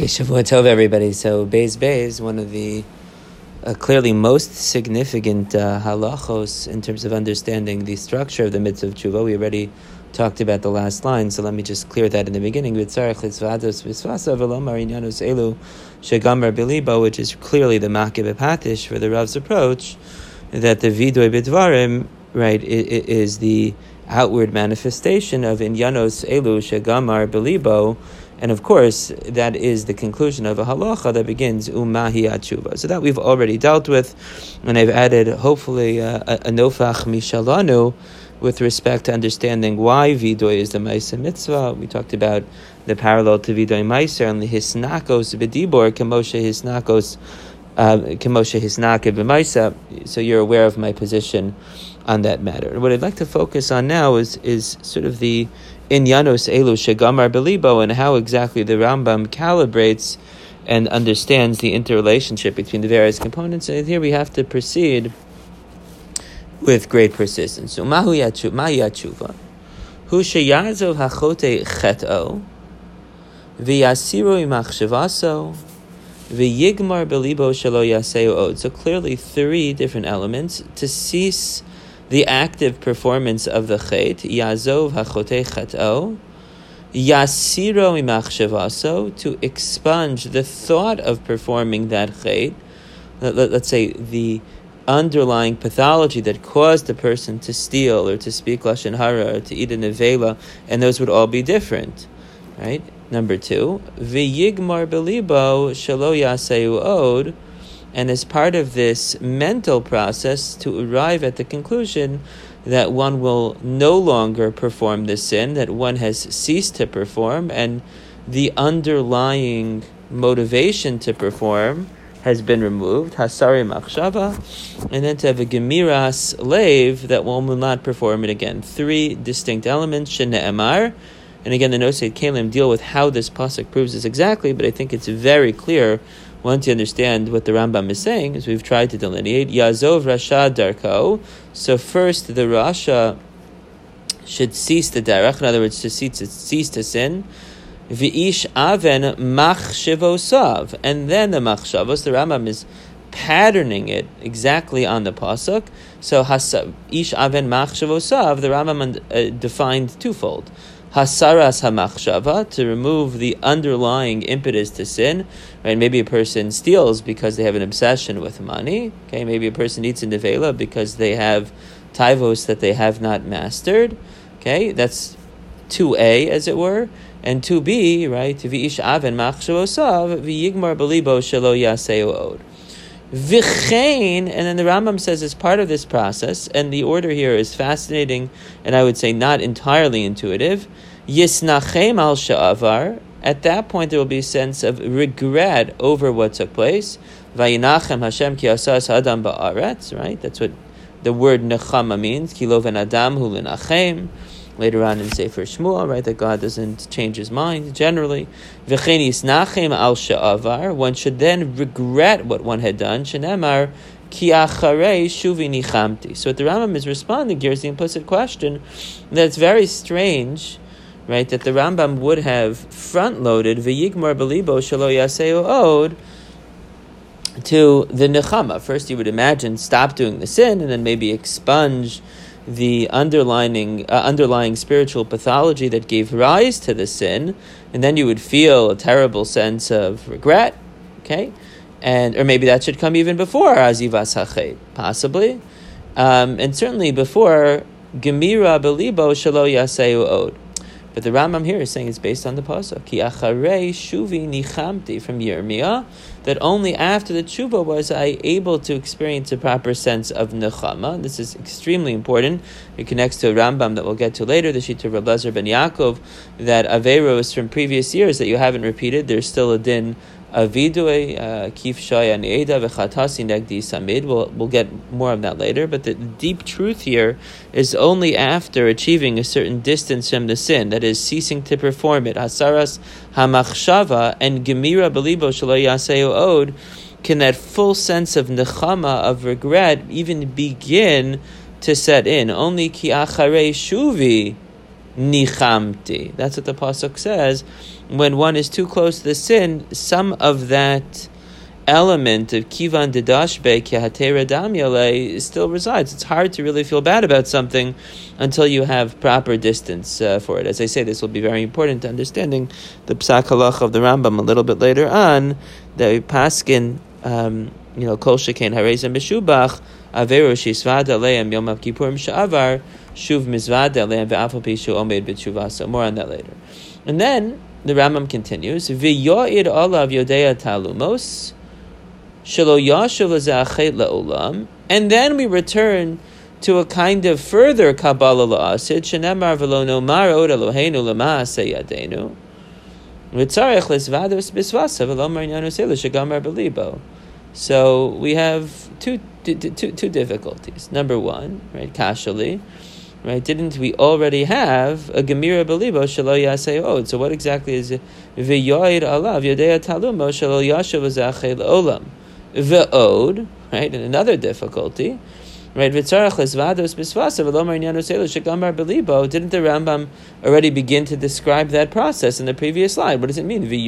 Okay, Shavua Tov, everybody. So, Beis, one of the clearly most significant halachos in terms of understanding the structure of the mitzvah of tshuva. We already talked about the last line, so let me just clear that in the beginning. Which is clearly the makib patish for the Rav's approach, that the vidoy bidvarim, right, is the outward manifestation of inyanos elu shegamar belibo. And of course, that is the conclusion of a halacha that begins umahi atshuva. So that we've already dealt with, and I've added hopefully a nofach mishalanu with respect to understanding why vidoy is the ma'aser mitzvah. We talked about the parallel to vidoy ma'aser and the hisnakos b'dibor kemoshe hisnakos kemoshe hisnake b'ma'aser. So you're aware of my position on that matter. And what I'd like to focus on now is sort of the inyanos elu shegamar belibo, and how exactly the Rambam calibrates and understands the interrelationship between the various components. And here we have to proceed with great persistence. So mahi atshuva hu sheyazov hachote chet'o v'yasiru imachshavaso v'yigmar belibo shelo yaseu od. So clearly three different elements: to cease the active performance of the chet, yazov hachotei chet'o, yasiro imachshavaso, to expunge the thought of performing that chet. Let's say the underlying pathology that caused the person to steal or to speak lashon hara or to eat a nevela, and those would all be different, right? Number two, v'yigmar belibo shelo yaseu od. And as part of this mental process, to arrive at the conclusion that one will no longer perform the sin, that one has ceased to perform, and the underlying motivation to perform has been removed, hasari machshava, and then to have a gemiras leiv, that one will not perform it again. Three distinct elements, shene'emar. And again, the Nosei Kalim deal with how this pasuk proves this exactly, but I think it's very clear once you understand what the Rambam is saying, as we've tried to delineate. Yazov Rasha Darko. So first, the Rasha should cease the derech, in other words, to cease to sin. V'ish aven machshevosav. And then the machshavos, the Rambam is patterning it exactly on the pasuk. So ish aven machshevosav, the Rambam defined twofold. Hasaras hamachshava, to remove the underlying impetus to sin. Right? Maybe a person steals because they have an obsession with money. Okay, maybe a person eats a nevela because they have taivos that they have not mastered. Okay, that's 2A, as it were. And 2B, right? V'ish aven machshavosav v'yigmar belibo shelo yaseu od. V'chein, and then the Rambam says as part of this process, and the order here is fascinating, and I would say not entirely intuitive. Yisnachem al sha'avar. At that point, there will be a sense of regret over what took place. Vayinachem Hashem ki asas adam ba'aretz. Right, that's what the word nechama means. Ki lo ven adam hu lenachem. Later on in Sefer Shmuel, right, that God doesn't change His mind generally. V'chein yisnachem al sha'avar. One should then regret what one had done. Shenemar ki acharei shuvi nichamti. So what the Rambam is responding here is the implicit question that it's very strange, right, that the Rambam would have front-loaded v'yigmar belibo shelo yaseu od to the nechama. First, you would imagine stop doing the sin, and then maybe expunge the underlying spiritual pathology that gave rise to the sin, and then you would feel a terrible sense of regret, okay? Or maybe that should come even before azivas hachet, possibly. And certainly before gemira belibo shelo yaseu od. But the Rambam here is saying it's based on the pasuk ki acharei shuvi nichamti from Yirmiyah, that only after the tshuva was I able to experience a proper sense of nechama. This is extremely important. It connects to a Rambam that we'll get to later, the Shita of Reb Lezer ben Yaakov, that averos from previous years that you haven't repeated, there's still a din avidoy kif shaya needa v'chatasi negdi samid. We'll get more of that later, but the deep truth here is only after achieving a certain distance from the sin, that is ceasing to perform it, hasaras hamachshava and gemira belibo shelo yaseu od, can that full sense of nechama, of regret, even begin to set in. Only ki acharei shuvi nichamti. That's what the pasuk says. When one is too close to the sin, some of that element of kivan dedashbe kehatera damyale still resides. It's hard to really feel bad about something until you have proper distance for it. As I say, this will be very important to understanding the psak halach of the Rambam a little bit later on, that we paskin, kol sheken harezim b'shubach averu shisvada leim yom kippurim sha'avar shuv mizvada leim ve'afal pi shu omed b'tshuva. So more on that later. And then the Rambam continues, v'yo'id olav yodea talumos shelo yashuv l'zachet la'olam. And then we return to a kind of further Kabbalah la'asid, shenemar v'lo nomar od Eloheinu l'ma'aseh yadenu v'tzarech l'svados b'svasa v'lo mar inyanu selu shegamar b'libo. So we have two difficulties. Number one, right, kashali, right? Didn't we already have a gemira b'libo shelo yaseh od? So what exactly is v'yoid alav yodea talumo shelo yashuv l'zachet la'olam ve'od? Right, and another difficulty. Right, didn't the Rambam already begin to describe that process in the previous slide? What does it mean? If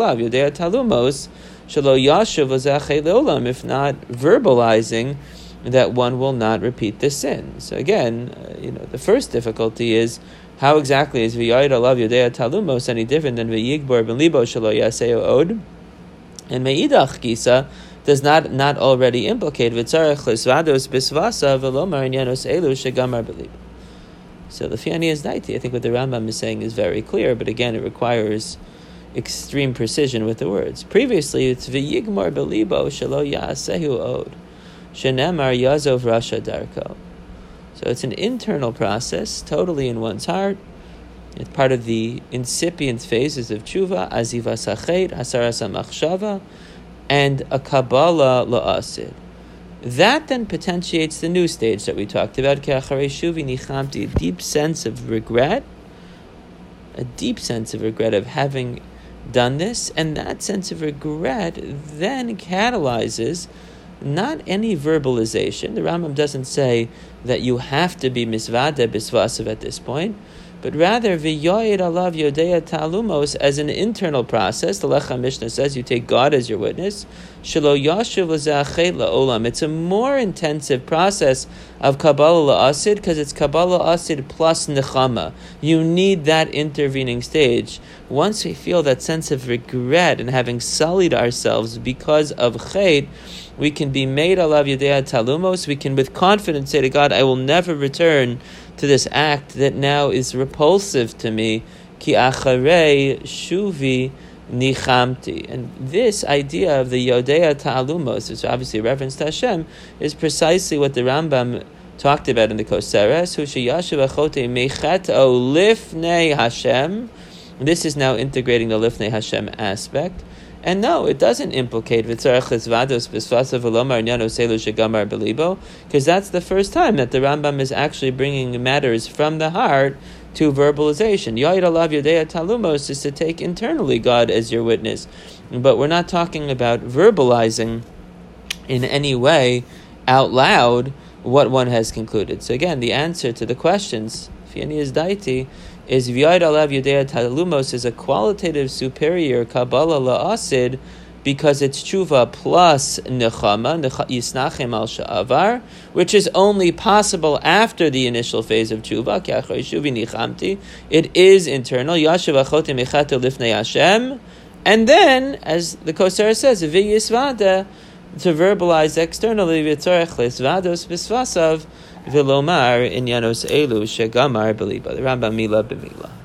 not verbalizing that one will not repeat the sin. So again, the first difficulty is how exactly is v'yoyed alav yodea talumos any different than v'yigbor ben libo shelo yaseo od? And me'idach gisa does not already implicate v'tzarech l'svados b'svasa v'lomar inyanos elu shegamar b'libo. So the Fiani is daiti. I think what the Rambam is saying is very clear, but again, it requires extreme precision with the words. Previously, it's v'yigmar b'libo shelo ya'asehu od shenemar yazov rasha darko. So it's an internal process, totally in one's heart. It's part of the incipient phases of tshuva, aziva sachet, hasaras machshava, and a Kabbalah la'asid. That then potentiates the new stage that we talked about, ke'acharei shuvi nichamti, a deep sense of regret of having done this, and that sense of regret then catalyzes not any verbalization. The Rambam doesn't say that you have to be misvada bisvasav at this point, but rather v'yoyed alav yodea talumos as an internal process. The Lecha Mishnah says you take God as your witness. Shelo yashuv l'zachet la'olam. It's a more intensive process of Kabbalah la'asid because it's Kabbalah la'asid plus nechama. You need that intervening stage. Once we feel that sense of regret and having sullied ourselves because of chet, we can be made alav yodea talumos. We can with confidence say to God, I will never return to this act that now is repulsive to me, ki acharei shuvi nichamti. And this idea of the Yodea Ta'alumos, which is obviously a reference to Hashem, is precisely what the Rambam talked about in the Koseres, hu sheyashuv achote mechato lifnei Hashem. This is now integrating the lifnei Hashem aspect. And no, it doesn't implicate v'tzarech l'svados b'svasa v'lomar inyano selu shegamar b'libo, because that's the first time that the Rambam is actually bringing matters from the heart to verbalization. Yoyed alav yodea talumos is to take internally God as your witness, but we're not talking about verbalizing in any way out loud what one has concluded. So again, the answer to the questions, Fiani is daiti, is v'yoyed alav yodea talumos is a qualitative superior Kabbalah la'asid because it's tshuva plus nechama, yisnachem al sha'avar, which is only possible after the initial phase of tshuva, ke'acharei shuvi nichamti. It is internal, yashuv achotim echato lifnei Hashem, and then, as the Koser says, v'yisvada, to verbalize externally, v'tzorech le'svados b'svasav, Vilomar inyanos elu shegamar beliba. The Rambam mila b'mila.